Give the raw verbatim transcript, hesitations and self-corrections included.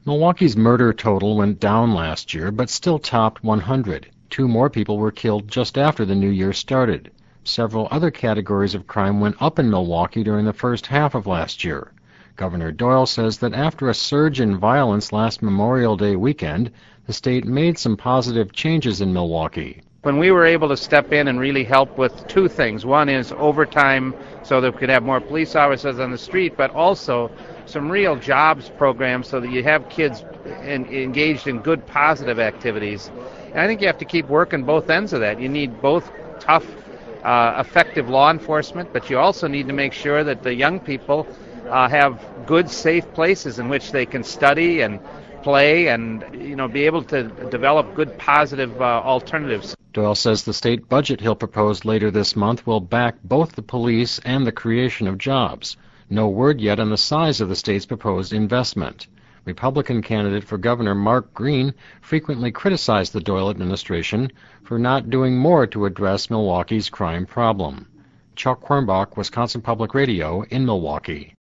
Milwaukee's murder total went down last year, but still topped one hundred. Two more people were killed just after the new year started. Several other categories of crime went up in Milwaukee during the first half of last year. Governor Doyle says that after a surge in violence last Memorial Day weekend, the state made some positive changes in Milwaukee. When we were able to step in and really help with two things. One is overtime so that we could have more police officers on the street, but also some real jobs programs so that you have kids in, engaged in good positive activities. And I think you have to keep working both ends of that. You need both tough, uh, effective law enforcement, but you also need to make sure that the young people uh, have good, safe places in which they can study and play and, you know, be able to develop good, positive uh, alternatives. Doyle says the state budget he'll propose later this month will back both the police and the creation of jobs. No word yet on the size of the state's proposed investment. Republican candidate for governor Mark Green frequently criticized the Doyle administration for not doing more to address Milwaukee's crime problem. Chuck Quirmbach, Wisconsin Public Radio in Milwaukee.